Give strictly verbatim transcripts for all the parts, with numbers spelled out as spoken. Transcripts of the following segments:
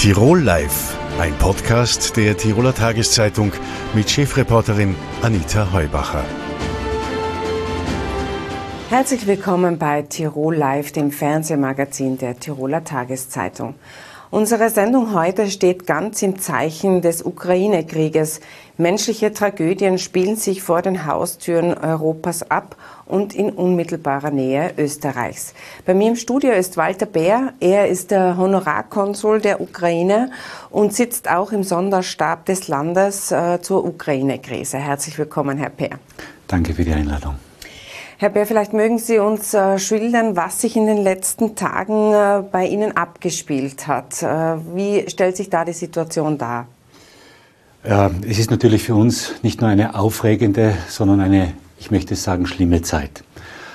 Tirol Live, ein Podcast der Tiroler Tageszeitung mit Chefreporterin Anita Heubacher. Herzlich willkommen bei Tirol Live, dem Fernsehmagazin der Tiroler Tageszeitung. Unsere Sendung heute steht ganz im Zeichen des Ukraine-Krieges. Menschliche Tragödien spielen sich vor den Haustüren Europas ab und in unmittelbarer Nähe Österreichs. Bei mir im Studio ist Walter Beer. Er ist der Honorarkonsul der Ukraine und sitzt auch im Sonderstab des Landes äh, zur Ukraine-Krise. Herzlich willkommen, Herr Beer. Danke für die Einladung. Herr Beer, vielleicht mögen Sie uns äh, schildern, was sich in den letzten Tagen äh, bei Ihnen abgespielt hat. Äh, wie stellt sich da die Situation dar? Ja, es ist natürlich für uns nicht nur eine aufregende, sondern eine, ich möchte sagen, schlimme Zeit.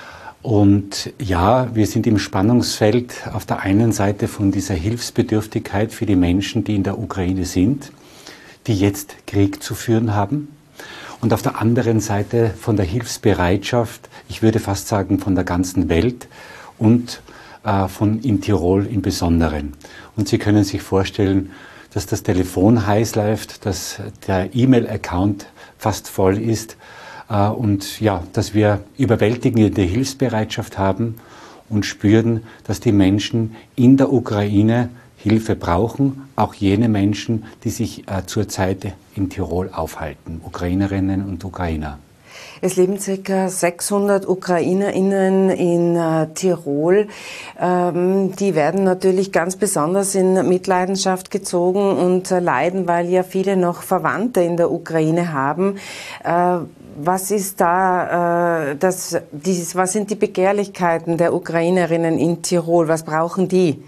Und ja, wir sind im Spannungsfeld auf der einen Seite von dieser Hilfsbedürftigkeit für die Menschen, die in der Ukraine sind, die jetzt Krieg zu führen haben. Und auf der anderen Seite von der Hilfsbereitschaft, ich würde fast sagen von der ganzen Welt und äh, von in Tirol im Besonderen. Und Sie können sich vorstellen, dass das Telefon heiß läuft, dass der E-Mail-Account fast voll ist äh, und ja, dass wir überwältigende Hilfsbereitschaft haben und spüren, dass die Menschen in der Ukraine Hilfe brauchen, auch jene Menschen, die sich äh, zurzeit in Tirol aufhalten, Ukrainerinnen und Ukrainer. Es leben ca. sechshundert UkrainerInnen in äh, Tirol. Ähm, die werden natürlich ganz besonders in Mitleidenschaft gezogen und äh, leiden, weil ja viele noch Verwandte in der Ukraine haben. Äh, was ist da, äh, das, dieses, was sind die Begehrlichkeiten der Ukrainerinnen in Tirol? Was brauchen die?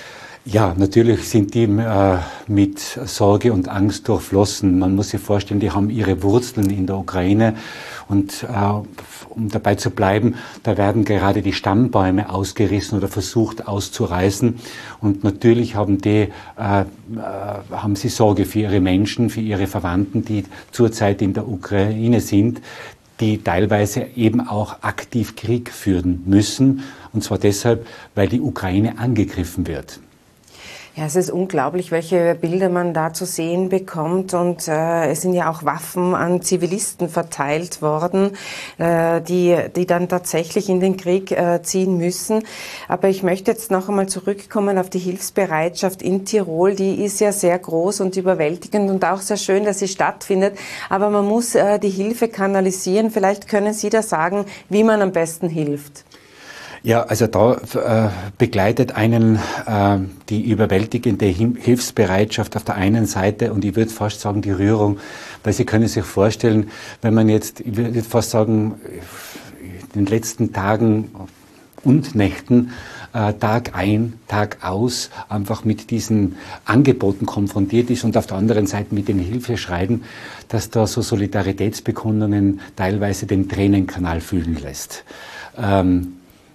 Ja, natürlich sind die äh, mit Sorge und Angst durchflossen. Man muss sich vorstellen, die haben ihre Wurzeln in der Ukraine und äh, um dabei zu bleiben, da werden gerade die Stammbäume ausgerissen oder versucht auszureißen. Und natürlich haben die, äh, äh, haben sie Sorge für ihre Menschen, für ihre Verwandten, die zurzeit in der Ukraine sind, die teilweise eben auch aktiv Krieg führen müssen. Und zwar deshalb, weil die Ukraine angegriffen wird. Ja, es ist unglaublich, welche Bilder man da zu sehen bekommt, und äh, es sind ja auch Waffen an Zivilisten verteilt worden, äh, die die dann tatsächlich in den Krieg äh, ziehen müssen. Aber ich möchte jetzt noch einmal zurückkommen auf die Hilfsbereitschaft in Tirol. Die ist ja sehr groß und überwältigend und auch sehr schön, dass sie stattfindet. Aber man muss äh, die Hilfe kanalisieren. Vielleicht können Sie da sagen, wie man am besten hilft. Ja, also da äh, begleitet einen äh, die überwältigende Hilfsbereitschaft auf der einen Seite und ich würde fast sagen die Rührung, weil Sie können sich vorstellen, wenn man jetzt, ich würde fast sagen, in den letzten Tagen und Nächten äh, Tag ein, Tag aus einfach mit diesen Angeboten konfrontiert ist und auf der anderen Seite mit den Hilfeschreien, dass da so Solidaritätsbekundungen teilweise den Tränenkanal fühlen lässt. Ähm,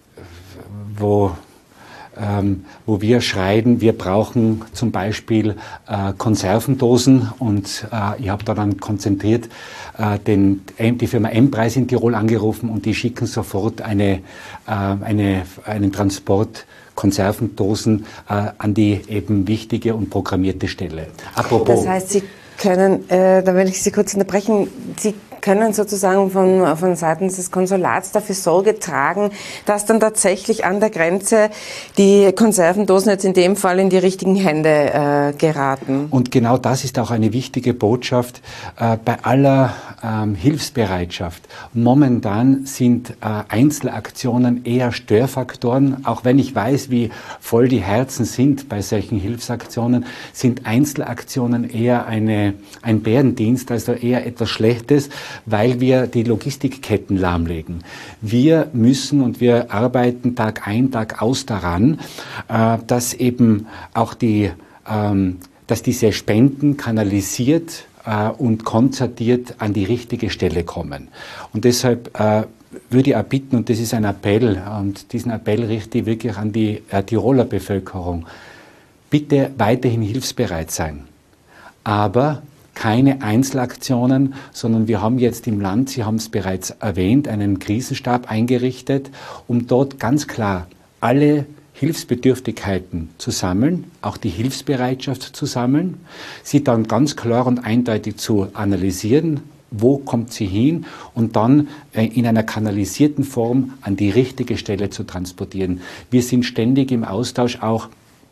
Wo, ähm, wo wir schreien, wir brauchen zum Beispiel äh, Konservendosen und äh, ich habe da dann konzentriert äh, den, die Firma M-Preis in Tirol angerufen und die schicken sofort eine, äh, eine, einen Transport Konservendosen äh, an die eben wichtige und programmierte Stelle. Apropos. Das heißt, Sie können, äh, da will ich Sie kurz unterbrechen, Sie können sozusagen von, von seitens des Konsulats dafür Sorge tragen, dass dann tatsächlich an der Grenze die Konservendosen jetzt in dem Fall in die richtigen Hände äh, geraten. Und genau das ist auch eine wichtige Botschaft äh, bei aller ähm, Hilfsbereitschaft. Momentan sind äh, Einzelaktionen eher Störfaktoren, auch wenn ich weiß, wie voll die Herzen sind bei solchen Hilfsaktionen, sind Einzelaktionen eher eine, ein Bärendienst, also eher etwas Schlechtes, weil wir die Logistikketten lahmlegen. Wir müssen und wir arbeiten Tag ein, Tag aus daran, äh, dass eben auch die, ähm, dass diese Spenden kanalisiert äh, und konzertiert an die richtige Stelle kommen. Und deshalb äh, würde ich auch bitten, und das ist ein Appell, und diesen Appell richte ich wirklich an die äh, Tiroler Bevölkerung, bitte weiterhin hilfsbereit sein. Aber keine Einzelaktionen, sondern wir haben jetzt im Land, Sie haben es bereits erwähnt, einen Krisenstab eingerichtet, um dort ganz klar alle Hilfsbedürftigkeiten zu sammeln, auch die Hilfsbereitschaft zu sammeln, sie dann ganz klar und eindeutig zu analysieren, wo kommt sie hin und dann äh, in einer kanalisierten Form an die richtige Stelle zu transportieren. Wir sind ständig im Austausch auch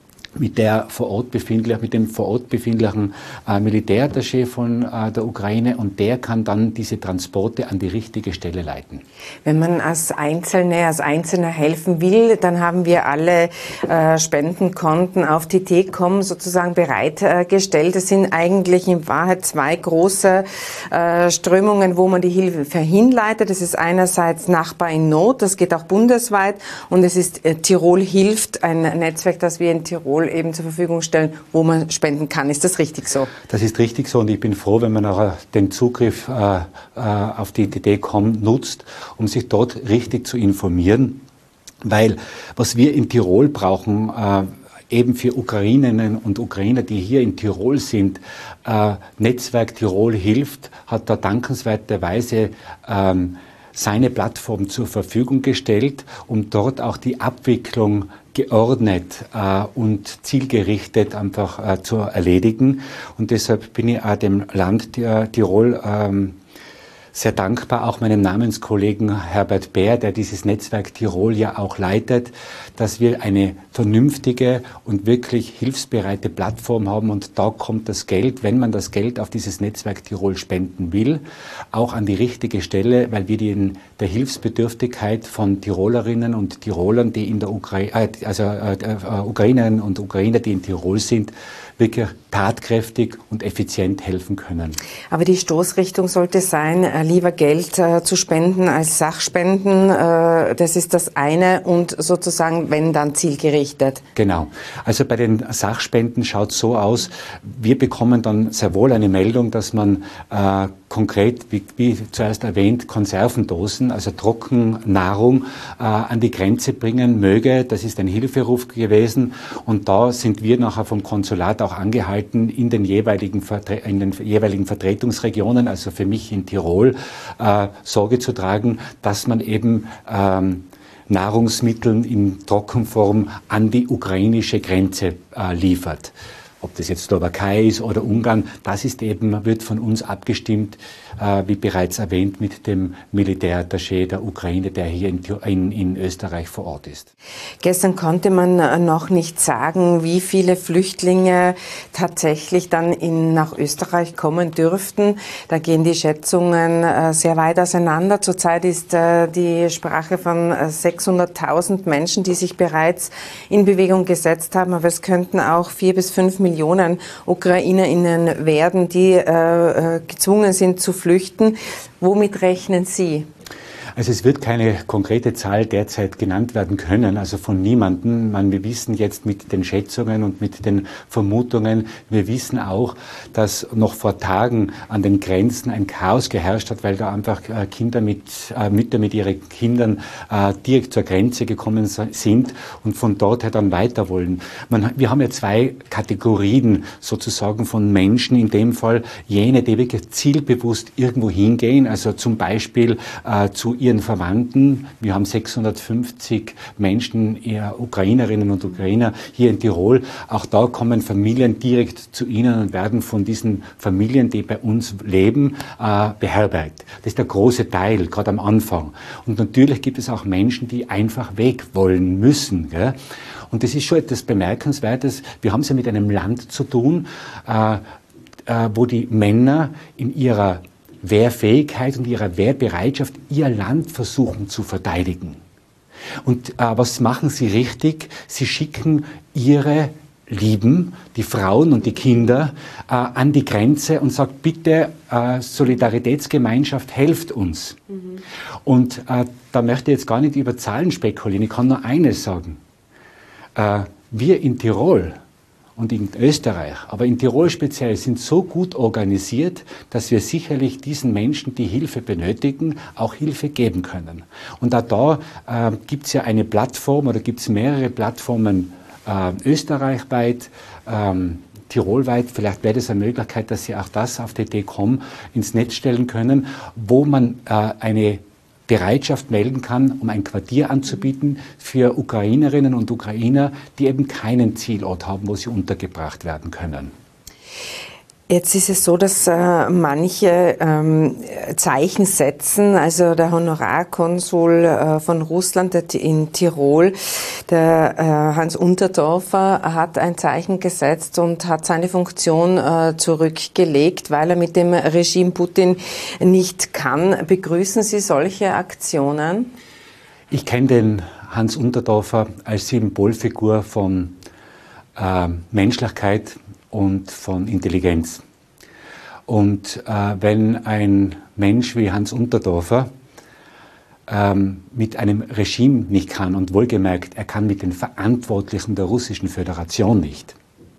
mit der vor Ort befindlichen, mit dem vor Ort befindlichen äh, Militärattaché von äh, der Ukraine, und der kann dann diese Transporte an die richtige Stelle leiten. Wenn man als Einzelne, als Einzelner helfen will, dann haben wir alle äh, Spendenkonten auf die T C O M sozusagen bereitgestellt. Es sind eigentlich in Wahrheit zwei große äh, Strömungen, wo man die Hilfe hinleitet. Das ist einerseits Nachbar in Not, das geht auch bundesweit, und es ist äh, Tirol hilft, ein Netzwerk, das wir in Tirol eben zur Verfügung stellen, wo man spenden kann. Ist das richtig so? Das ist richtig so, und ich bin froh, wenn man auch den Zugriff äh, äh, auf die T C O M nutzt, um sich dort richtig zu informieren, weil was wir in Tirol brauchen, äh, eben für Ukrainerinnen und Ukrainer, die hier in Tirol sind, äh, Netzwerk Tirol hilft, hat da dankenswerterweise ähm, seine Plattform zur Verfügung gestellt, um dort auch die Abwicklung geordnet äh, und zielgerichtet einfach äh, zu erledigen. Und deshalb bin ich auch dem Land Tirol ähm, sehr dankbar, auch meinem Namenskollegen Herbert Bär, der dieses Netzwerk Tirol ja auch leitet, dass wir eine vernünftige und wirklich hilfsbereite Plattform haben, und da kommt das Geld, wenn man das Geld auf dieses Netzwerk Tirol spenden will, auch an die richtige Stelle, weil wir die in der Hilfsbedürftigkeit von Tirolerinnen und Tirolern, die in der Ukraine, äh, also äh, äh, Ukrainerinnen und Ukrainer, die in Tirol sind, wirklich tatkräftig und effizient helfen können. Aber die Stoßrichtung sollte sein, äh, lieber Geld äh, zu spenden als Sachspenden. Äh, das ist das eine, und sozusagen, wenn dann zielgerichtet. Genau. Also bei den Sachspenden schaut es so aus, wir bekommen dann sehr wohl eine Meldung, dass man äh, konkret, wie, wie zuerst erwähnt, Konservendosen, also Trockennahrung, äh, an die Grenze bringen möge. Das ist ein Hilferuf gewesen, und da sind wir nachher vom Konsulat auch angehalten, in den jeweiligen, Vertre in den jeweiligen Vertretungsregionen, also für mich in Tirol, äh, Sorge zu tragen, dass man eben ähm, Nahrungsmittel in Trockenform an die ukrainische Grenze äh, liefert. Ob das jetzt Slowakei ist oder Ungarn, das ist eben, wird von uns abgestimmt, äh, wie bereits erwähnt, mit dem Militärattaché der Ukraine, der hier in, in, in Österreich vor Ort ist. Gestern konnte man noch nicht sagen, wie viele Flüchtlinge tatsächlich dann in, nach Österreich kommen dürften. Da gehen die Schätzungen äh, sehr weit auseinander. Zurzeit ist äh, die Sprache von äh, sechshunderttausend Menschen, die sich bereits in Bewegung gesetzt haben. Aber es könnten auch vier bis fünf Millionen Millionen UkrainerInnen werden, die äh, gezwungen sind zu flüchten. Womit rechnen Sie? Also es wird keine konkrete Zahl derzeit genannt werden können, also von niemandem. Man, wir wissen jetzt mit den Schätzungen und mit den Vermutungen, wir wissen auch, dass noch vor Tagen an den Grenzen ein Chaos geherrscht hat, weil da einfach äh, Kinder mit, äh, Mütter mit ihren Kindern äh, direkt zur Grenze gekommen sind und von dort her dann weiter wollen. Man, wir haben ja zwei Kategorien sozusagen von Menschen, in dem Fall jene, die wirklich zielbewusst irgendwo hingehen, also zum Beispiel äh, zu ihren Verwandten. Wir haben sechshundertfünfzig Menschen, eher Ukrainerinnen und Ukrainer hier in Tirol. Auch da kommen Familien direkt zu ihnen und werden von diesen Familien, die bei uns leben, äh, beherbergt. Das ist der große Teil, gerade am Anfang. Und natürlich gibt es auch Menschen, die einfach weg wollen müssen. Gell? Und das ist schon etwas Bemerkenswertes. Wir haben es ja mit einem Land zu tun, äh, äh, wo die Männer in ihrer Wehrfähigkeit und ihrer Wehrbereitschaft ihr Land versuchen zu verteidigen. Und äh, was machen sie richtig? Sie schicken ihre Lieben, die Frauen und die Kinder, äh, an die Grenze und sagen, bitte, äh, Solidaritätsgemeinschaft, helft uns. Mhm. Und äh, da möchte ich jetzt gar nicht über Zahlen spekulieren. Ich kann nur eines sagen. Äh, wir in Tirol und in Österreich, aber in Tirol speziell, sind so gut organisiert, dass wir sicherlich diesen Menschen, die Hilfe benötigen, auch Hilfe geben können. Und auch da äh, gibt es ja eine Plattform oder gibt es mehrere Plattformen äh, österreichweit, ähm, tirolweit. Vielleicht wäre das eine Möglichkeit, dass Sie auch das auf die T C O M ins Netz stellen können, wo man äh, eine Bereitschaft melden kann, um ein Quartier anzubieten für Ukrainerinnen und Ukrainer, die eben keinen Zielort haben, wo sie untergebracht werden können. Jetzt ist es so, dass äh, manche ähm, Zeichen setzen, also der Honorarkonsul äh, von Russland in Tirol, der äh, Hans Unterdorfer, hat ein Zeichen gesetzt und hat seine Funktion äh, zurückgelegt, weil er mit dem Regime Putin nicht kann. Begrüßen Sie solche Aktionen? Ich kenne den Hans Unterdorfer als Symbolfigur von äh, Menschlichkeit und von Intelligenz. Und äh, wenn ein Mensch wie Hans Unterdorfer ähm, mit einem Regime nicht kann, und wohlgemerkt, er kann mit den Verantwortlichen der Russischen Föderation nicht,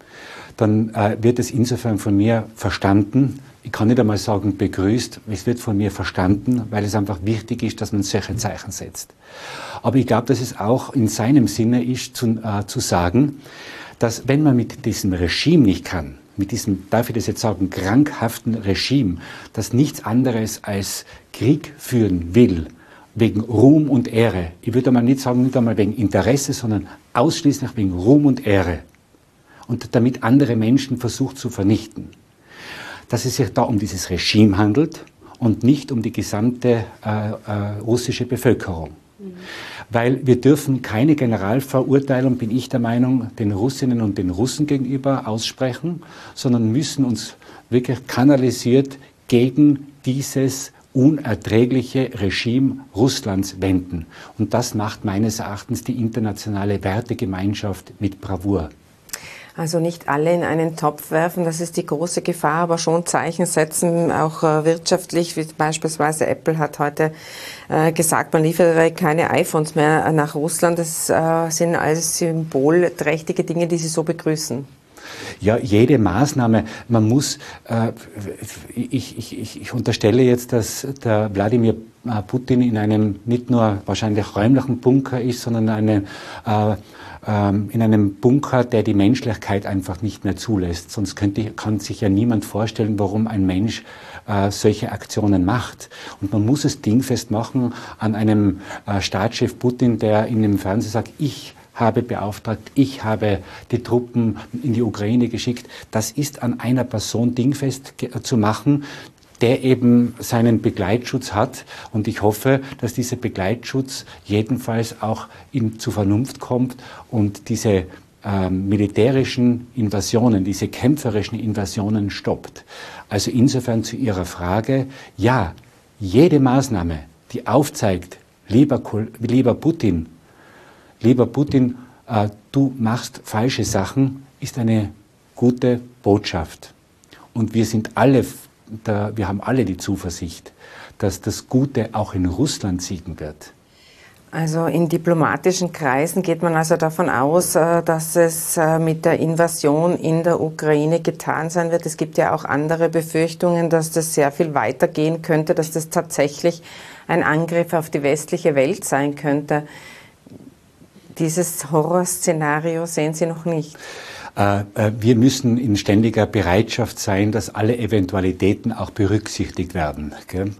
dann äh, wird es insofern von mir verstanden, ich kann nicht einmal sagen begrüßt, es wird von mir verstanden, weil es einfach wichtig ist, dass man solche Zeichen setzt. Aber ich glaube, dass es auch in seinem Sinne ist, zu, äh, zu sagen, dass wenn man mit diesem Regime nicht kann, mit diesem, darf ich das jetzt sagen, krankhaften Regime, das nichts anderes als Krieg führen will, wegen Ruhm und Ehre, ich würde mal nicht sagen, nicht einmal wegen Interesse, sondern ausschließlich wegen Ruhm und Ehre und damit andere Menschen versucht zu vernichten, dass es sich da um dieses Regime handelt und nicht um die gesamte äh, äh, russische Bevölkerung. Mhm. Weil wir dürfen keine Generalverurteilung, bin ich der Meinung, den Russinnen und den Russen gegenüber aussprechen, sondern müssen uns wirklich kanalisiert gegen dieses unerträgliche Regime Russlands wenden. Und das macht meines Erachtens die internationale Wertegemeinschaft mit Bravour. Also nicht alle in einen Topf werfen, das ist die große Gefahr, aber schon Zeichen setzen, auch äh, wirtschaftlich, wie beispielsweise Apple hat heute äh, gesagt, man liefere keine iPhones mehr nach Russland. Das äh, sind alles symbolträchtige Dinge, die Sie so begrüßen. Ja, jede Maßnahme, man muss, äh, ich, ich, ich, ich unterstelle jetzt, dass der Wladimir Putin in einem nicht nur wahrscheinlich räumlichen Bunker ist, sondern eine, äh, in einem Bunker, der die Menschlichkeit einfach nicht mehr zulässt. Sonst könnte, kann sich ja niemand vorstellen, warum ein Mensch äh, solche Aktionen macht. Und man muss es dingfest machen an einem äh, Staatschef Putin, der in dem Fernsehen sagt, ich habe beauftragt, ich habe die Truppen in die Ukraine geschickt. Das ist an einer Person dingfest zu machen, der eben seinen Begleitschutz hat. Und ich hoffe, dass dieser Begleitschutz jedenfalls auch in, zu Vernunft kommt und diese ähm, militärischen Invasionen, diese kämpferischen Invasionen stoppt. Also insofern zu Ihrer Frage, ja, jede Maßnahme, die aufzeigt, lieber, lieber Putin, lieber Putin, äh, du machst falsche Sachen, ist eine gute Botschaft. Und wir sind alle Da, wir haben alle die Zuversicht, dass das Gute auch in Russland siegen wird. Also in diplomatischen Kreisen geht man also davon aus, dass es mit der Invasion in der Ukraine getan sein wird. Es gibt ja auch andere Befürchtungen, dass das sehr viel weiter gehen könnte, dass das tatsächlich ein Angriff auf die westliche Welt sein könnte. Dieses Horrorszenario sehen Sie noch nicht? Wir müssen in ständiger Bereitschaft sein, dass alle Eventualitäten auch berücksichtigt werden.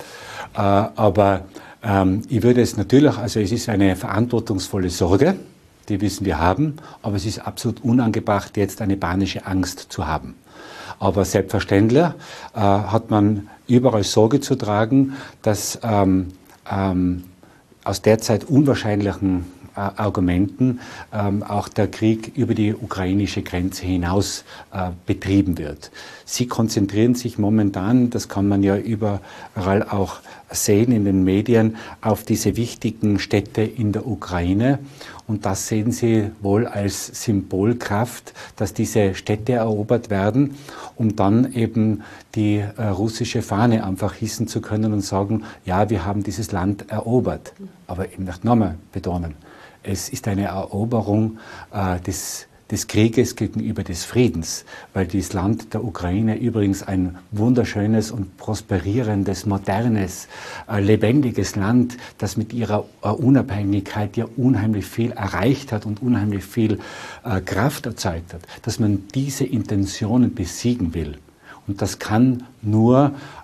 Aber ich würde es natürlich, also es ist eine verantwortungsvolle Sorge, die wissen wir haben, aber es ist absolut unangebracht, jetzt eine panische Angst zu haben. Aber selbstverständlich hat man überall Sorge zu tragen, dass ähm, ähm, aus derzeit unwahrscheinlichen Argumenten ähm, auch der Krieg über die ukrainische Grenze hinaus äh, betrieben wird. Sie konzentrieren sich momentan, das kann man ja überall auch sehen in den Medien, auf diese wichtigen Städte in der Ukraine. Und das sehen Sie wohl als Symbolkraft, dass diese Städte erobert werden, um dann eben die äh, russische Fahne einfach hissen zu können und sagen, ja, wir haben dieses Land erobert. Aber eben nochmal betonen, es ist eine Eroberung äh, des, des Krieges gegenüber des Friedens, weil dieses Land der Ukraine übrigens ein wunderschönes und prosperierendes, modernes, äh, lebendiges Land, das mit ihrer äh, Unabhängigkeit ja unheimlich viel erreicht hat und unheimlich viel äh, Kraft erzeugt hat, dass man diese Intentionen besiegen will. Und das kann nur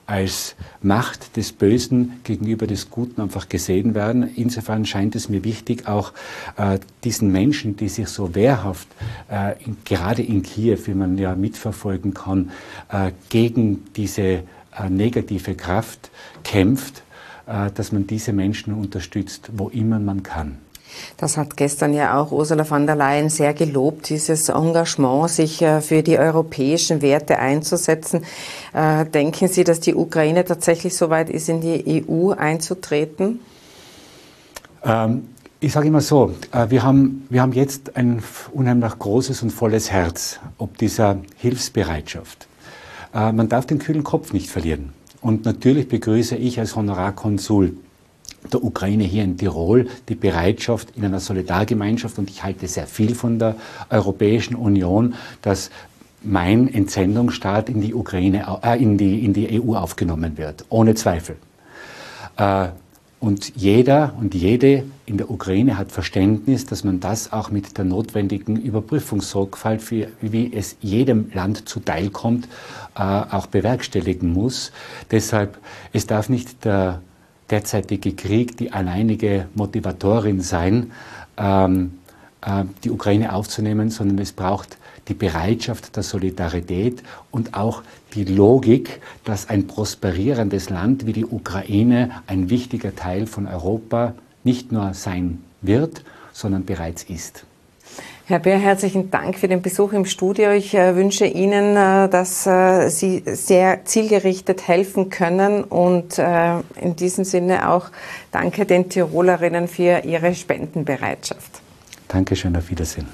als Macht des Bösen gegenüber des Guten einfach gesehen werden. Insofern scheint es mir wichtig, auch äh, diesen Menschen, die sich so wehrhaft, äh, in, gerade in Kiew, wie man ja mitverfolgen kann, äh, gegen diese äh, negative Kraft kämpft, äh, dass man diese Menschen unterstützt, wo immer man kann. Das hat gestern ja auch Ursula von der Leyen sehr gelobt, dieses Engagement, sich für die europäischen Werte einzusetzen. Denken Sie, dass die Ukraine tatsächlich so weit ist, in die E U einzutreten? Ähm, ich sage immer so, wir haben, wir haben jetzt ein unheimlich großes und volles Herz ob dieser Hilfsbereitschaft. Man darf den kühlen Kopf nicht verlieren. Und natürlich begrüße ich als Honorarkonsul der Ukraine hier in Tirol die Bereitschaft in einer Solidargemeinschaft, und ich halte sehr viel von der Europäischen Union, dass mein Entsendungsstaat in die Ukraine, äh, in die, in die E U aufgenommen wird, ohne Zweifel. Äh, und jeder und jede in der Ukraine hat Verständnis, dass man das auch mit der notwendigen Überprüfungssorgfalt, für, wie es jedem Land zuteilkommt, äh, auch bewerkstelligen muss. Deshalb, es darf nicht der derzeitige Krieg die alleinige Motivatorin sein, ähm, äh, die Ukraine aufzunehmen, sondern es braucht die Bereitschaft der Solidarität und auch die Logik, dass ein prosperierendes Land wie die Ukraine ein wichtiger Teil von Europa nicht nur sein wird, sondern bereits ist. Herr Beer, herzlichen Dank für den Besuch im Studio. Ich äh, wünsche Ihnen, äh, dass äh, Sie sehr zielgerichtet helfen können, und äh, in diesem Sinne auch danke den Tirolerinnen für ihre Spendenbereitschaft. Dankeschön, auf Wiedersehen.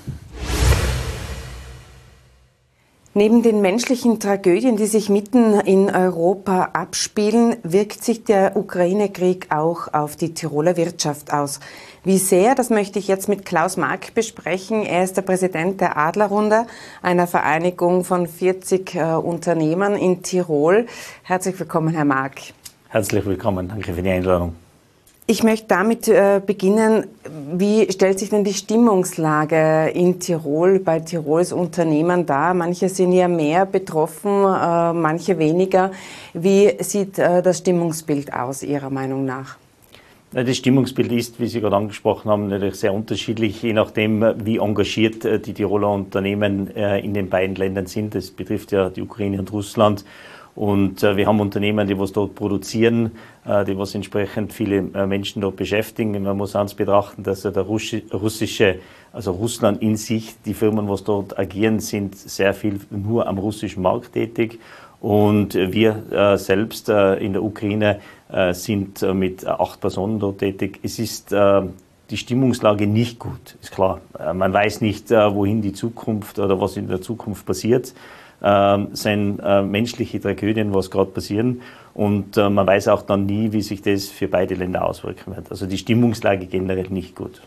Neben den menschlichen Tragödien, die sich mitten in Europa abspielen, wirkt sich der Ukraine-Krieg auch auf die Tiroler Wirtschaft aus. Wie sehr, das möchte ich jetzt mit Klaus Mark besprechen. Er ist der Präsident der Adlerrunde, einer Vereinigung von vierzig äh, Unternehmern in Tirol. Herzlich willkommen, Herr Mark. Herzlich willkommen, danke für die Einladung. Ich möchte damit äh, beginnen. Wie stellt sich denn die Stimmungslage in Tirol bei Tirols Unternehmern dar? Manche sind ja mehr betroffen, äh, manche weniger. Wie sieht äh, das Stimmungsbild aus, Ihrer Meinung nach? Das Stimmungsbild ist, wie Sie gerade angesprochen haben, natürlich sehr unterschiedlich, je nachdem, wie engagiert die Tiroler Unternehmen in den beiden Ländern sind. Das betrifft ja die Ukraine und Russland. Und wir haben Unternehmen, die was dort produzieren, die was entsprechend viele Menschen dort beschäftigen. Man muss eins betrachten, dass der russische, also Russland in sich, die Firmen, was dort agieren, sind sehr viel nur am russischen Markt tätig. Und wir äh, selbst äh, in der Ukraine äh, sind äh, mit acht Personen dort tätig. Es ist äh, die Stimmungslage nicht gut, ist klar. Äh, man weiß nicht, äh, wohin die Zukunft oder was in der Zukunft passiert. Äh, es sind äh, menschliche Tragödien, was gerade passieren. Und äh, man weiß auch dann nie, wie sich das für beide Länder auswirken wird. Also die Stimmungslage generell nicht gut.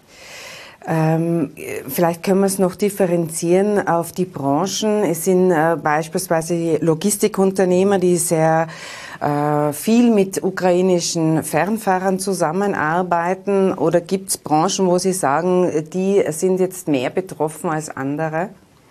Ähm, vielleicht können wir es noch differenzieren auf die Branchen. Es sind äh, beispielsweise die Logistikunternehmer, die sehr äh, viel mit ukrainischen Fernfahrern zusammenarbeiten. Oder gibt es Branchen, wo Sie sagen, die sind jetzt mehr betroffen als andere?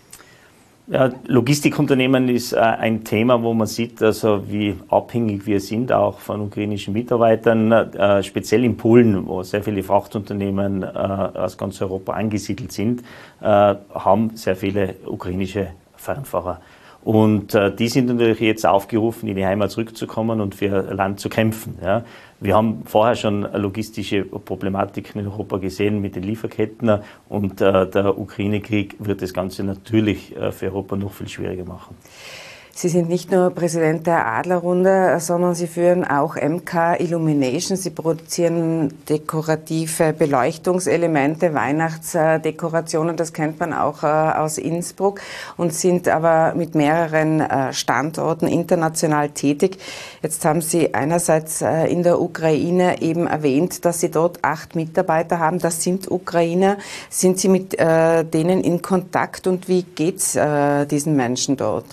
Ja, Logistikunternehmen ist äh, ein Thema, wo man sieht, also wie abhängig wir sind, auch von ukrainischen Mitarbeitern, äh, speziell in Polen, wo sehr viele Frachtunternehmen äh, aus ganz Europa angesiedelt sind, äh, haben sehr viele ukrainische Fernfahrer. Und äh, die sind natürlich jetzt aufgerufen, in die Heimat zurückzukommen und für ihr Land zu kämpfen. Ja. Wir haben vorher schon logistische Problematiken in Europa gesehen mit den Lieferketten, und äh, der Ukraine-Krieg wird das Ganze natürlich äh, für Europa noch viel schwieriger machen. Sie sind nicht nur Präsident der Adlerrunde, sondern Sie führen auch M K Illumination. Sie produzieren dekorative Beleuchtungselemente, Weihnachtsdekorationen, das kennt man auch aus Innsbruck, und sind aber mit mehreren Standorten international tätig. Jetzt haben Sie einerseits in der Ukraine eben erwähnt, dass Sie dort acht Mitarbeiter haben. Das sind Ukrainer. Sind Sie mit denen in Kontakt, und wie geht's diesen Menschen dort?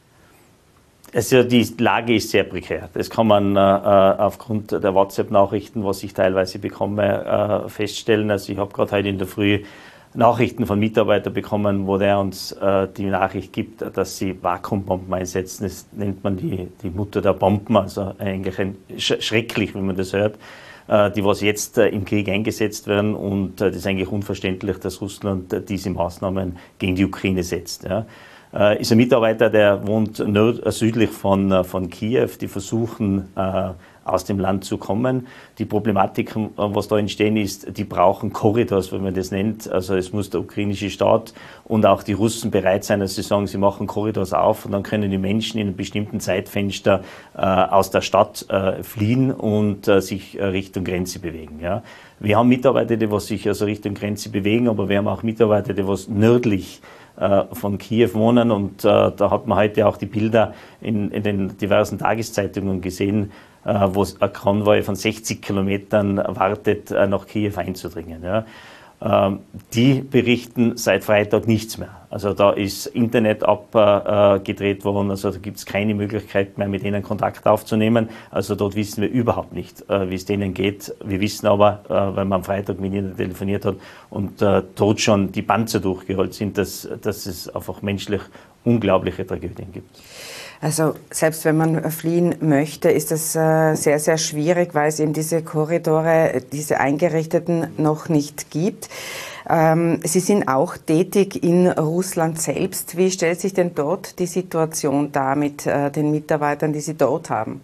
Also die Lage ist sehr prekär. Das kann man äh, aufgrund der WhatsApp-Nachrichten, was ich teilweise bekomme, äh, feststellen. Also ich habe gerade heute in der Früh Nachrichten von Mitarbeitern bekommen, wo der uns äh, die Nachricht gibt, dass sie Vakuumbomben einsetzen. Das nennt man die, die Mutter der Bomben, also eigentlich ein, sch schrecklich, wenn man das hört, äh, die was jetzt äh, im Krieg eingesetzt werden. Und äh, das ist eigentlich unverständlich, dass Russland äh, diese Maßnahmen gegen die Ukraine setzt. Ja. Äh, ist ein Mitarbeiter, der wohnt nord äh, südlich von, äh, von Kiew. Die versuchen, äh, aus dem Land zu kommen. Die Problematik, was da entstehen ist, die brauchen Korridors, wenn man das nennt. Also es muss der ukrainische Staat und auch die Russen bereit sein, dass sie sagen, sie machen Korridors auf und dann können die Menschen in einem bestimmten Zeitfenster äh, aus der Stadt äh, fliehen und äh, sich äh, Richtung Grenze bewegen. Ja. Wir haben Mitarbeiter, die was sich also Richtung Grenze bewegen, aber wir haben auch Mitarbeiter, die was nördlich äh, von Kiew wohnen und äh, da hat man heute auch die Bilder in, in den diversen Tageszeitungen gesehen, wo ein Konvoi von sechzig Kilometern wartet, nach Kiew einzudringen. Ja. Die berichten seit Freitag nichts mehr. Also da ist Internet abgedreht worden, also da gibt es keine Möglichkeit mehr, mit denen Kontakt aufzunehmen. Also dort wissen wir überhaupt nicht, wie es denen geht. Wir wissen aber, weil man am Freitag mit ihnen telefoniert hat und dort schon die Panzer durchgerollt sind, dass, dass es einfach menschlich unglaubliche Tragödien gibt. Also selbst wenn man fliehen möchte, ist das äh, sehr, sehr schwierig, weil es eben diese Korridore, diese eingerichteten, noch nicht gibt. Ähm, Sie sind auch tätig in Russland selbst. Wie stellt sich denn dort die Situation dar mit äh, den Mitarbeitern, die Sie dort haben?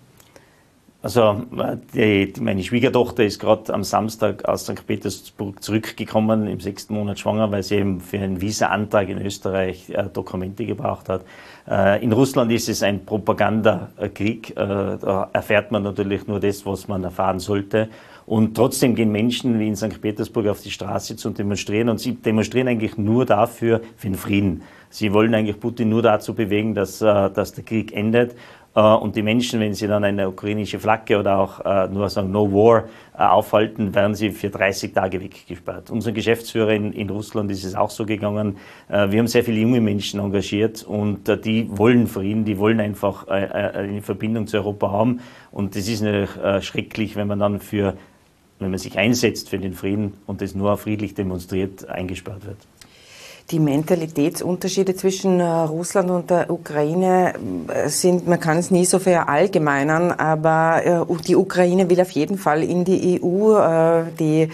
Also die, die, meine Schwiegertochter ist gerade am Samstag aus Sankt Petersburg zurückgekommen, im sechsten Monat schwanger, weil sie eben für einen Visa-Antrag in Österreich äh, Dokumente gebraucht hat. Äh, in Russland ist es ein Propagandakrieg. Äh, da erfährt man natürlich nur das, was man erfahren sollte. Und trotzdem gehen Menschen wie in Sankt Petersburg auf die Straße zu demonstrieren und sie demonstrieren eigentlich nur dafür, für den Frieden. Sie wollen eigentlich Putin nur dazu bewegen, dass, äh, dass der Krieg endet. Und die Menschen, wenn sie dann eine ukrainische Flagge oder auch äh, nur sagen No War äh, aufhalten, werden sie für dreißig Tage weggesperrt. Unser Geschäftsführer in, in Russland ist es auch so gegangen. Äh, wir haben sehr viele junge Menschen engagiert und äh, die wollen Frieden, die wollen einfach äh, eine Verbindung zu Europa haben. Und das ist natürlich äh, schrecklich, wenn man dann für, wenn man sich einsetzt für den Frieden und das nur friedlich demonstriert, eingesperrt wird. Die Mentalitätsunterschiede zwischen Russland und der Ukraine sind, man kann es nie so verallgemeinern, aber die Ukraine will auf jeden Fall in die E U. Die,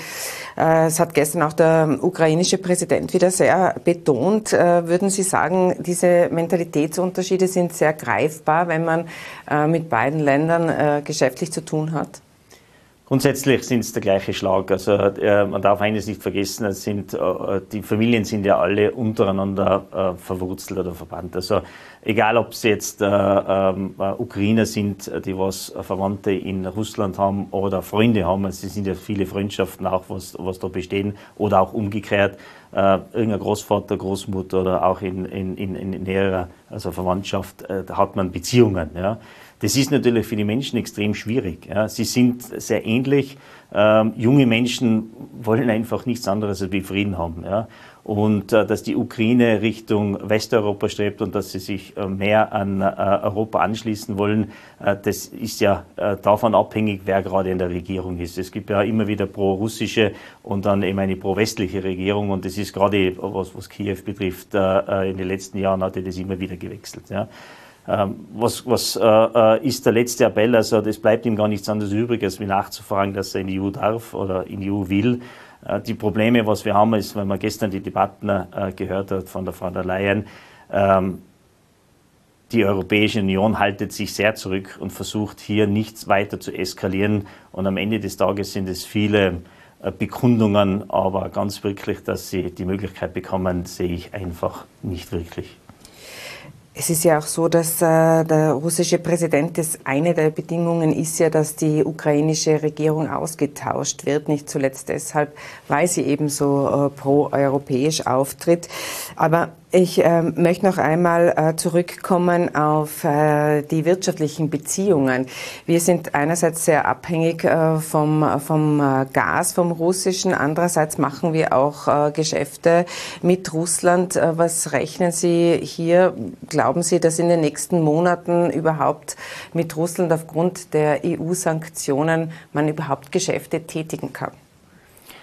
es hat gestern auch der ukrainische Präsident wieder sehr betont. Würden Sie sagen, diese Mentalitätsunterschiede sind sehr greifbar, wenn man mit beiden Ländern geschäftlich zu tun hat? Grundsätzlich sind es der gleiche Schlag. Also äh, man darf eines nicht vergessen, es sind, äh, die Familien sind ja alle untereinander äh, verwurzelt oder verbannt. Also egal, ob es jetzt äh, äh, Ukrainer sind, die was Verwandte in Russland haben oder Freunde haben, also es sind ja viele Freundschaften auch, was, was da bestehen, oder auch umgekehrt, äh, irgendein Großvater, Großmutter oder auch in, in, in, in näherer also Verwandtschaft, äh, da hat man Beziehungen. Ja. Das ist natürlich für die Menschen extrem schwierig. Ja. Sie sind sehr ähnlich. Ähm, junge Menschen wollen einfach nichts anderes als wie Frieden haben. Ja. Und äh, dass die Ukraine Richtung Westeuropa strebt und dass sie sich äh, mehr an äh, Europa anschließen wollen, äh, das ist ja äh, davon abhängig, wer gerade in der Regierung ist. Es gibt ja immer wieder pro-russische und dann eben eine pro-westliche Regierung und das ist gerade, was, was Kiew betrifft, äh, in den letzten Jahren hatte das immer wieder gewechselt. Ja. Ähm, was was äh, ist der letzte Appell? Also das bleibt ihm gar nichts anderes übrig, als wie nachzufragen, dass er in die E U darf oder in die E U will. Äh, die Probleme, was wir haben, ist, wenn man gestern die Debatten äh, gehört hat von der Frau der Leyen, ähm, die Europäische Union haltet sich sehr zurück und versucht hier nichts weiter zu eskalieren. Und am Ende des Tages sind es viele äh, Bekundungen, aber ganz wirklich, dass sie die Möglichkeit bekommen, sehe ich einfach nicht wirklich. Es ist ja auch so, dass äh, der russische Präsident, das eine der Bedingungen ist ja, dass die ukrainische Regierung ausgetauscht wird, nicht zuletzt deshalb, weil sie eben so äh, pro-europäisch auftritt. Aber ich äh, möchte noch einmal äh, zurückkommen auf äh, die wirtschaftlichen Beziehungen. Wir sind einerseits sehr abhängig äh, vom, vom äh, Gas, vom russischen. Andererseits machen wir auch äh, Geschäfte mit Russland. Äh, was rechnen Sie hier? Glauben Sie, dass in den nächsten Monaten überhaupt mit Russland aufgrund der E U-Sanktionen man überhaupt Geschäfte tätigen kann?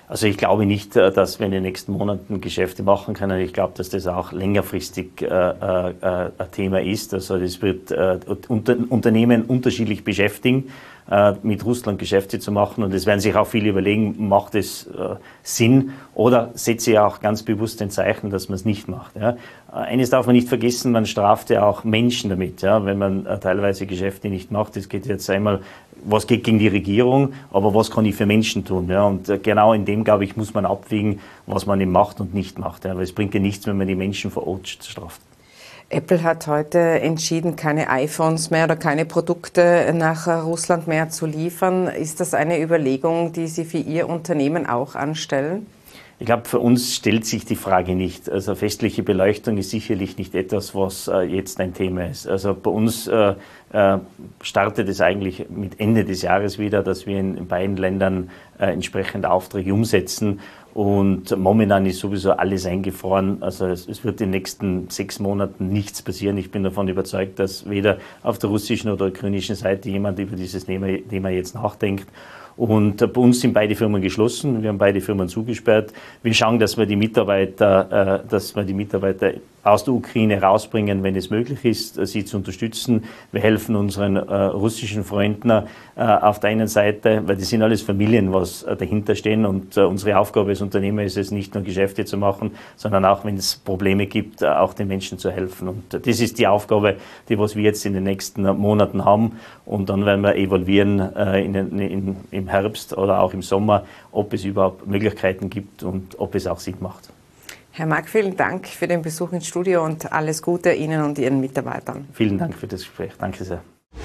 Also ich glaube nicht, dass wir in den nächsten Monaten Geschäfte machen können. Ich glaube, dass das auch längerfristig äh, äh, ein Thema ist. Also das wird äh, unter, Unternehmen unterschiedlich beschäftigen, äh, mit Russland Geschäfte zu machen. Und es werden sich auch viele überlegen, macht es äh, Sinn oder setze ich auch ganz bewusst ein Zeichen, dass man es nicht macht. Ja. Eines darf man nicht vergessen, man straft ja auch Menschen damit, ja, wenn man äh, teilweise Geschäfte nicht macht. Das geht jetzt einmal, was geht gegen die Regierung, aber was kann ich für Menschen tun? Ja? Und äh, genau in dem, glaube ich, muss man abwägen, was man eben macht und nicht macht. Ja? Weil es bringt ja nichts, wenn man die Menschen vor Ort straft. Apple hat heute entschieden, keine iPhones mehr oder keine Produkte nach Russland mehr zu liefern. Ist das eine Überlegung, die Sie für Ihr Unternehmen auch anstellen? Ich glaube, für uns stellt sich die Frage nicht. Also festliche Beleuchtung ist sicherlich nicht etwas, was äh, jetzt ein Thema ist. Also bei uns äh, äh, startet es eigentlich mit Ende des Jahres wieder, dass wir in, in beiden Ländern äh, entsprechend Aufträge umsetzen. Und momentan ist sowieso alles eingefroren. Also es, es wird in den nächsten sechs Monaten nichts passieren. Ich bin davon überzeugt, dass weder auf der russischen oder ukrainischen Seite jemand über dieses Thema jetzt nachdenkt. Und bei uns sind beide Firmen geschlossen. Wir haben beide Firmen zugesperrt. Wir schauen, dass wir die Mitarbeiter, äh, dass wir die Mitarbeiter aus der Ukraine rausbringen, wenn es möglich ist, sie zu unterstützen. Wir helfen unseren äh, russischen Freunden äh, auf der einen Seite, weil das sind alles Familien, was äh, dahinter stehen. Und äh, unsere Aufgabe als Unternehmer ist es, nicht nur Geschäfte zu machen, sondern auch, wenn es Probleme gibt, äh, auch den Menschen zu helfen. Und äh, das ist die Aufgabe, die was wir jetzt in den nächsten äh, Monaten haben. Und dann werden wir evaluieren äh, in, in, im Herbst oder auch im Sommer, ob es überhaupt Möglichkeiten gibt und ob es auch Sinn macht. Herr Mack, vielen Dank für den Besuch ins Studio und alles Gute Ihnen und Ihren Mitarbeitern. Vielen Dank für das Gespräch. Danke sehr.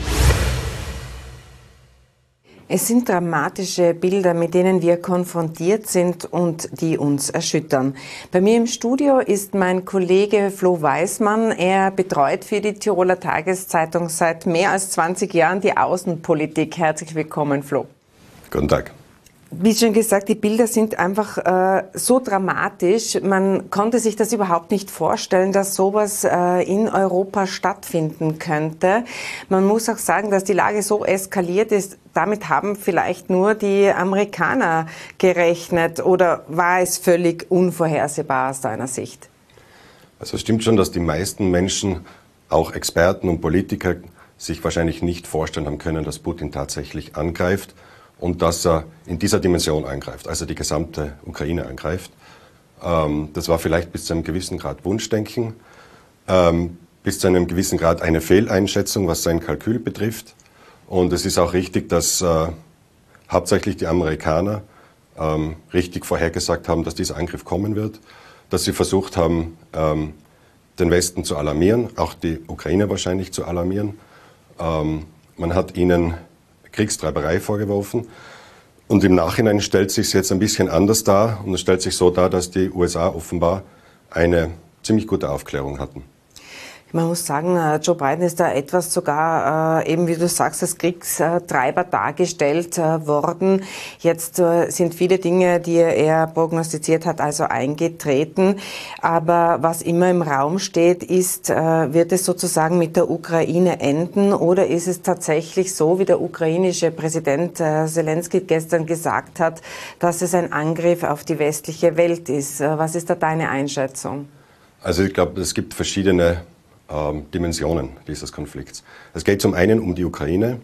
Es sind dramatische Bilder, mit denen wir konfrontiert sind und die uns erschüttern. Bei mir im Studio ist mein Kollege Flo Weismann. Er betreut für die Tiroler Tageszeitung seit mehr als zwanzig Jahren die Außenpolitik. Herzlich willkommen, Flo. Guten Tag. Wie schon gesagt, die Bilder sind einfach äh, so dramatisch. Man konnte sich das überhaupt nicht vorstellen, dass sowas äh, in Europa stattfinden könnte. Man muss auch sagen, dass die Lage so eskaliert ist. Damit haben vielleicht nur die Amerikaner gerechnet, oder war es völlig unvorhersehbar aus deiner Sicht? Also es stimmt schon, dass die meisten Menschen, auch Experten und Politiker, sich wahrscheinlich nicht vorstellen haben können, dass Putin tatsächlich angreift. Und dass er in dieser Dimension angreift, also die gesamte Ukraine angreift. Ähm, das war vielleicht bis zu einem gewissen Grad Wunschdenken, ähm, bis zu einem gewissen Grad eine Fehleinschätzung, was sein Kalkül betrifft. Und es ist auch richtig, dass äh, hauptsächlich die Amerikaner ähm, richtig vorhergesagt haben, dass dieser Angriff kommen wird, dass sie versucht haben, ähm, den Westen zu alarmieren, auch die Ukraine wahrscheinlich zu alarmieren. Ähm, man hat ihnen Kriegstreiberei vorgeworfen. Und im Nachhinein stellt sich jetzt ein bisschen anders dar. Und es stellt sich so dar, dass die U S A offenbar eine ziemlich gute Aufklärung hatten. Man muss sagen, Joe Biden ist da etwas sogar, äh, eben wie du sagst, als Kriegstreiber dargestellt äh, worden. Jetzt äh, sind viele Dinge, die er prognostiziert hat, also eingetreten. Aber was immer im Raum steht, ist, äh, wird es sozusagen mit der Ukraine enden, oder ist es tatsächlich so, wie der ukrainische Präsident äh, Zelensky gestern gesagt hat, dass es ein Angriff auf die westliche Welt ist? Äh, was ist da deine Einschätzung? Also ich glaube, es gibt verschiedene Dimensionen dieses Konflikts. Es geht zum einen um die Ukraine.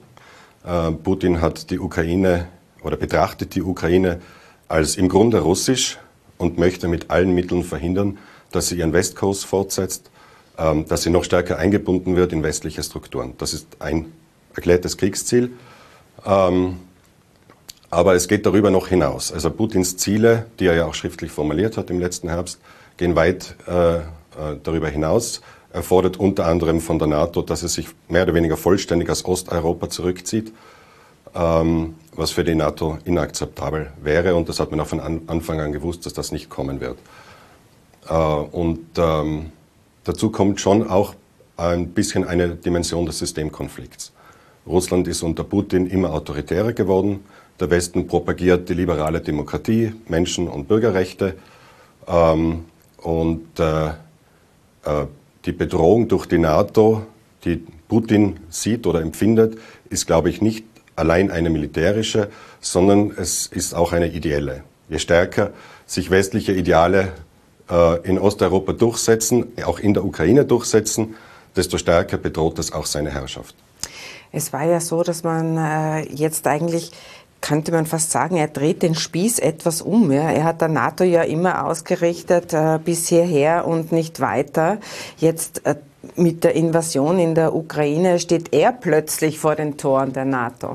Putin hat die Ukraine oder betrachtet die Ukraine als im Grunde russisch und möchte mit allen Mitteln verhindern, dass sie ihren Westkurs fortsetzt, dass sie noch stärker eingebunden wird in westliche Strukturen. Das ist ein erklärtes Kriegsziel. Aber es geht darüber noch hinaus. Also Putins Ziele, die er ja auch schriftlich formuliert hat im letzten Herbst, gehen weit darüber hinaus. Er fordert unter anderem von der NATO, dass es sich mehr oder weniger vollständig aus Osteuropa zurückzieht, ähm, was für die NATO inakzeptabel wäre. Und das hat man auch von an, Anfang an gewusst, dass das nicht kommen wird. Äh, und ähm, dazu kommt schon auch ein bisschen eine Dimension des Systemkonflikts. Russland ist unter Putin immer autoritärer geworden. Der Westen propagiert die liberale Demokratie, Menschen- und Bürgerrechte. Ähm, und äh, äh, Die Bedrohung durch die NATO, die Putin sieht oder empfindet, ist, glaube ich, nicht allein eine militärische, sondern es ist auch eine ideelle. Je stärker sich westliche Ideale äh, in Osteuropa durchsetzen, auch in der Ukraine durchsetzen, desto stärker bedroht es auch seine Herrschaft. Es war ja so, dass man äh, jetzt eigentlich, könnte man fast sagen, er dreht den Spieß etwas um. Ja? Er hat der NATO ja immer ausgerichtet, äh, bis hierher und nicht weiter. Jetzt äh, mit der Invasion in der Ukraine steht er plötzlich vor den Toren der NATO.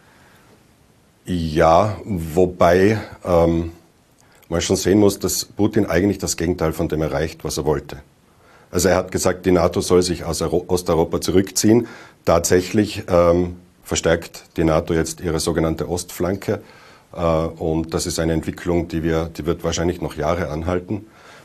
Ja, wobei ähm, man schon sehen muss, dass Putin eigentlich das Gegenteil von dem erreicht, was er wollte. Also er hat gesagt, die NATO soll sich aus Osteuropa zurückziehen. Tatsächlich ähm, verstärkt die NATO jetzt ihre sogenannte Ostflanke. Äh, und das ist eine Entwicklung, die, wir, die wird wahrscheinlich noch Jahre anhalten.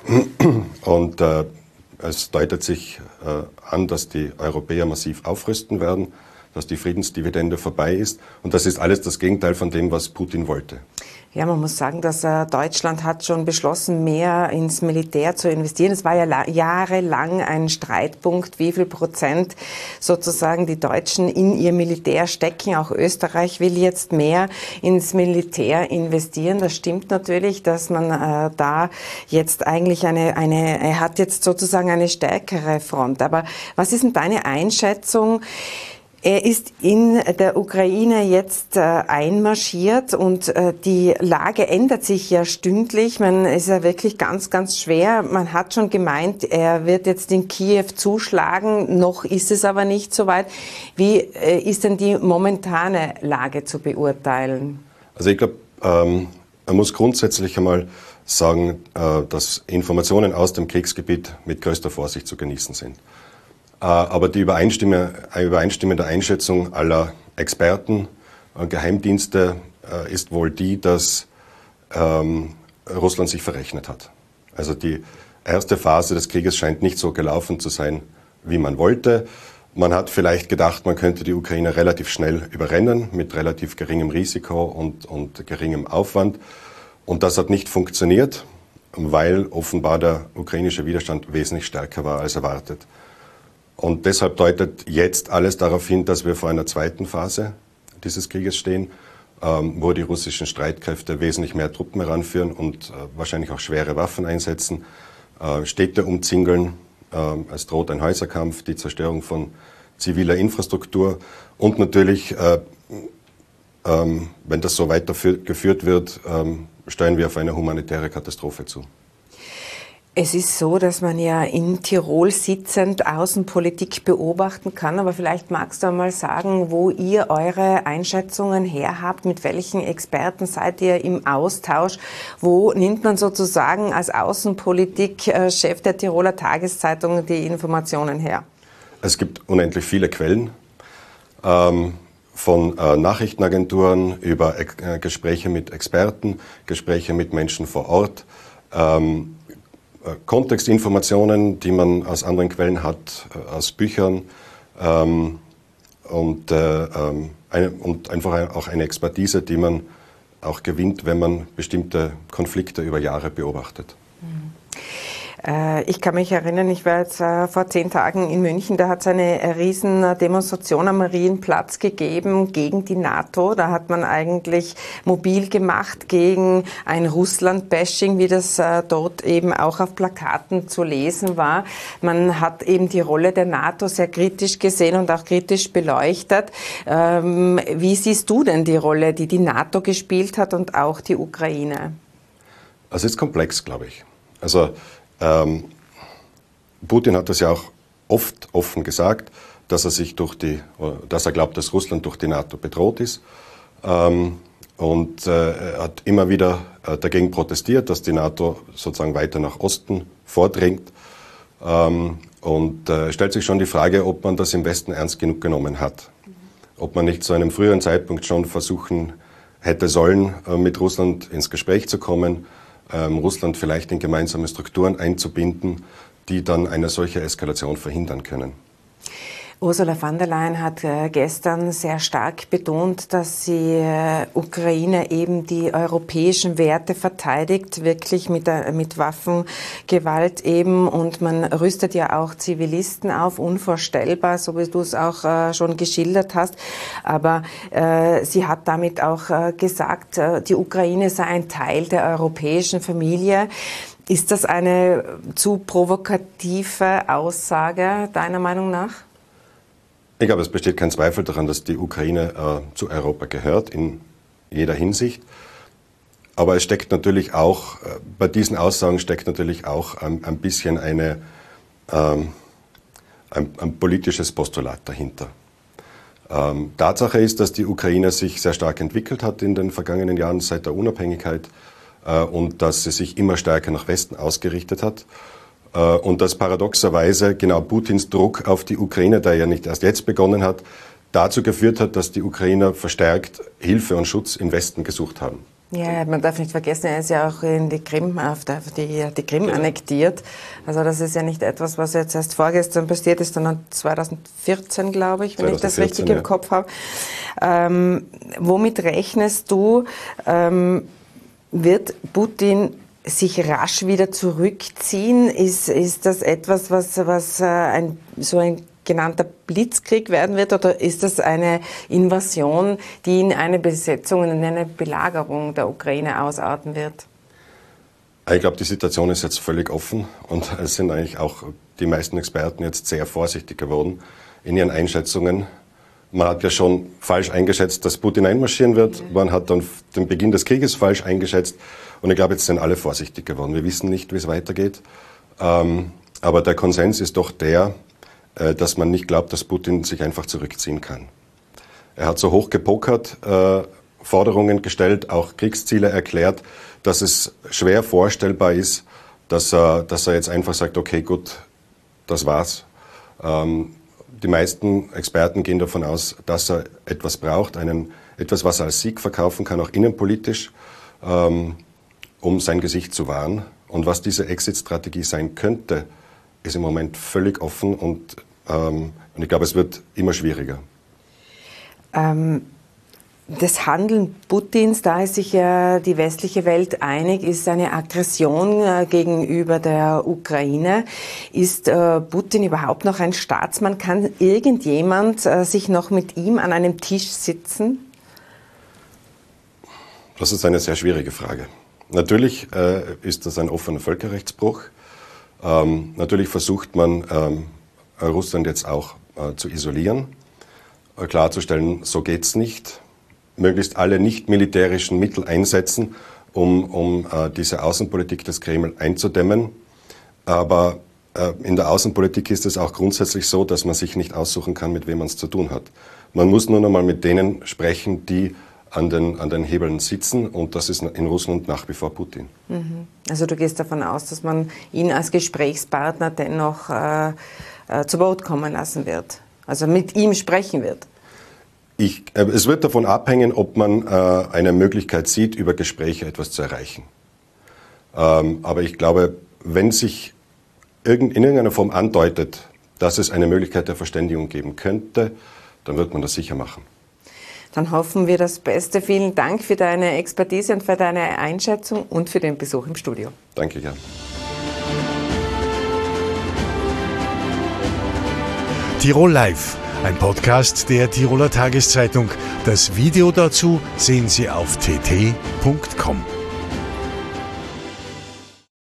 Und äh, es deutet sich äh, an, dass die Europäer massiv aufrüsten werden, dass die Friedensdividende vorbei ist. Und das ist alles das Gegenteil von dem, was Putin wollte. Ja, man muss sagen, dass äh, Deutschland hat schon beschlossen, mehr ins Militär zu investieren. Es war ja jahrelang ein Streitpunkt, wie viel Prozent sozusagen die Deutschen in ihr Militär stecken. Auch Österreich will jetzt mehr ins Militär investieren. Das stimmt natürlich, dass man äh, da jetzt eigentlich eine, eine, er hat jetzt sozusagen eine stärkere Front. Aber was ist denn deine Einschätzung? Er ist in der Ukraine jetzt äh, einmarschiert und äh, die Lage ändert sich ja stündlich. Man ist ja wirklich ganz, ganz schwer. Man hat schon gemeint, er wird jetzt in Kiew zuschlagen. Noch ist es aber nicht so weit. Wie äh, ist denn die momentane Lage zu beurteilen? Also ich glaube, ähm, man muss grundsätzlich einmal sagen, äh, dass Informationen aus dem Kriegsgebiet mit größter Vorsicht zu genießen sind. Aber die übereinstimmende Einschätzung aller Experten und Geheimdienste ist wohl die, dass ähm, Russland sich verrechnet hat. Also die erste Phase des Krieges scheint nicht so gelaufen zu sein, wie man wollte. Man hat vielleicht gedacht, man könnte die Ukraine relativ schnell überrennen, mit relativ geringem Risiko und, und geringem Aufwand. Und das hat nicht funktioniert, weil offenbar der ukrainische Widerstand wesentlich stärker war als erwartet. Und deshalb deutet jetzt alles darauf hin, dass wir vor einer zweiten Phase dieses Krieges stehen, ähm, wo die russischen Streitkräfte wesentlich mehr Truppen heranführen und äh, wahrscheinlich auch schwere Waffen einsetzen, äh, Städte umzingeln. Äh, es droht ein Häuserkampf, die Zerstörung von ziviler Infrastruktur und natürlich, äh, ähm, wenn das so weitergeführt wird, ähm, steuern wir auf eine humanitäre Katastrophe zu. Es ist so, dass man ja in Tirol sitzend Außenpolitik beobachten kann, aber vielleicht magst du einmal sagen, wo ihr eure Einschätzungen her habt, mit welchen Experten seid ihr im Austausch, wo nimmt man sozusagen als Außenpolitik-Chef der Tiroler Tageszeitung die Informationen her? Es gibt unendlich viele Quellen, ähm, von äh, Nachrichtenagenturen über äh, Gespräche mit Experten, Gespräche mit Menschen vor Ort, ähm, Kontextinformationen, die man aus anderen Quellen hat, aus Büchern ähm, und, äh, ähm, eine, und einfach auch eine Expertise, die man auch gewinnt, wenn man bestimmte Konflikte über Jahre beobachtet. Mhm. Ich kann mich erinnern, ich war jetzt vor zehn Tagen in München, da hat es eine riesen Demonstration am Marienplatz gegeben gegen die NATO. Da hat man eigentlich mobil gemacht gegen ein Russland-Bashing, wie das dort eben auch auf Plakaten zu lesen war. Man hat eben die Rolle der NATO sehr kritisch gesehen und auch kritisch beleuchtet. Wie siehst du denn die Rolle, die die NATO gespielt hat und auch die Ukraine? Also es ist komplex, glaube ich. Also Ähm, Putin hat das ja auch oft offen gesagt, dass er sich durch die, dass er glaubt, dass Russland durch die NATO bedroht ist. Ähm, und äh, er hat immer wieder äh, dagegen protestiert, dass die NATO sozusagen weiter nach Osten vordringt. Ähm, und äh, stellt sich schon die Frage, ob man das im Westen ernst genug genommen hat. Ob man nicht zu einem früheren Zeitpunkt schon versuchen hätte sollen, äh, mit Russland ins Gespräch zu kommen, Ähm, Russland vielleicht in gemeinsame Strukturen einzubinden, die dann eine solche Eskalation verhindern können. Ursula von der Leyen hat äh, gestern sehr stark betont, dass die äh, Ukraine eben die europäischen Werte verteidigt, wirklich mit, äh, mit Waffengewalt eben, und man rüstet ja auch Zivilisten auf, unvorstellbar, so wie du es auch äh, schon geschildert hast. Aber äh, sie hat damit auch äh, gesagt, äh, die Ukraine sei ein Teil der europäischen Familie. Ist das eine zu provokative Aussage deiner Meinung nach? Ich glaube, es besteht kein Zweifel daran, dass die Ukraine äh, zu Europa gehört, in jeder Hinsicht. Aber es steckt natürlich auch, äh, bei diesen Aussagen steckt natürlich auch ein, ein bisschen eine, ähm, ein, ein politisches Postulat dahinter. Ähm, Tatsache ist, dass die Ukraine sich sehr stark entwickelt hat in den vergangenen Jahren seit der Unabhängigkeit äh, und dass sie sich immer stärker nach Westen ausgerichtet hat. Und dass paradoxerweise genau Putins Druck auf die Ukraine, der ja nicht erst jetzt begonnen hat, dazu geführt hat, dass die Ukrainer verstärkt Hilfe und Schutz im Westen gesucht haben. Ja, man darf nicht vergessen, er ist ja auch in die Krim, auf die, die Krim ja. annektiert. Also das ist ja nicht etwas, was jetzt erst vorgestern passiert ist, sondern zweitausendvierzehn, glaube ich, wenn ich das richtig ja. im Kopf habe. Ähm, womit rechnest du, ähm, wird Putin sich rasch wieder zurückziehen? Ist, ist das etwas, was, was ein, so ein genannter Blitzkrieg werden wird, oder ist das eine Invasion, die in eine Besetzung, in eine Belagerung der Ukraine ausarten wird? Ich glaube, die Situation ist jetzt völlig offen und es sind eigentlich auch die meisten Experten jetzt sehr vorsichtig geworden in ihren Einschätzungen. Man hat ja schon falsch eingeschätzt, dass Putin einmarschieren wird. Ja. Man hat dann den Beginn des Krieges falsch eingeschätzt. Und ich glaube, jetzt sind alle vorsichtig geworden. Wir wissen nicht, wie es weitergeht. Ähm, aber der Konsens ist doch der, äh, dass man nicht glaubt, dass Putin sich einfach zurückziehen kann. Er hat so hoch gepokert, äh, Forderungen gestellt, auch Kriegsziele erklärt, dass es schwer vorstellbar ist, dass er, dass er jetzt einfach sagt, okay, gut, das war's. Ähm, Die meisten Experten gehen davon aus, dass er etwas braucht, einen, etwas, was er als Sieg verkaufen kann, auch innenpolitisch, ähm, um sein Gesicht zu wahren. Und was diese Exit-Strategie sein könnte, ist im Moment völlig offen und, ähm, und ich glaube, es wird immer schwieriger. Ähm Das Handeln Putins, da ist sich ja die westliche Welt einig, ist eine Aggression äh, gegenüber der Ukraine. Ist äh, Putin überhaupt noch ein Staatsmann? Kann irgendjemand äh, sich noch mit ihm an einem Tisch sitzen? Das ist eine sehr schwierige Frage. Natürlich äh, ist das ein offener Völkerrechtsbruch. Ähm, natürlich versucht man, ähm, Russland jetzt auch äh, zu isolieren, äh, klarzustellen, so geht's nicht. Möglichst alle nicht-militärischen Mittel einsetzen, um, um äh, diese Außenpolitik des Kreml einzudämmen. Aber äh, in der Außenpolitik ist es auch grundsätzlich so, dass man sich nicht aussuchen kann, mit wem man es zu tun hat. Man muss nur noch mal mit denen sprechen, die an den, an den Hebeln sitzen, und das ist in Russland nach wie vor Putin. Mhm. Also du gehst davon aus, dass man ihn als Gesprächspartner dennoch äh, äh, zu Wort kommen lassen wird, also mit ihm sprechen wird? Ich, äh, es wird davon abhängen, ob man äh, eine Möglichkeit sieht, über Gespräche etwas zu erreichen. Ähm, aber ich glaube, wenn sich irgend, in irgendeiner Form andeutet, dass es eine Möglichkeit der Verständigung geben könnte, dann wird man das sicher machen. Dann hoffen wir das Beste. Vielen Dank für deine Expertise und für deine Einschätzung und für den Besuch im Studio. Danke, gern. Tirol Live, ein Podcast der Tiroler Tageszeitung. Das Video dazu sehen Sie auf t t punkt com.